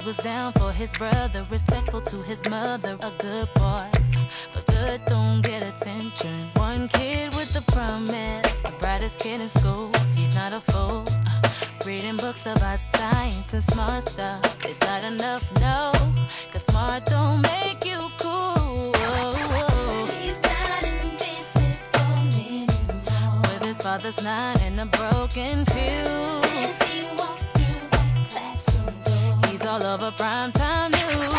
was down for his brother, respectful to his mother, a good boy. But good don't get attention. One kid with the promise, the brightest kid in school. He's not a fool. Reading books about science and smart stuff. It's not enough, no. Cause smart don't make you cool. He's not invisible anymore. With his father's 9 and a broken fuse. As he walked through that classroom door, he's all over primetime news.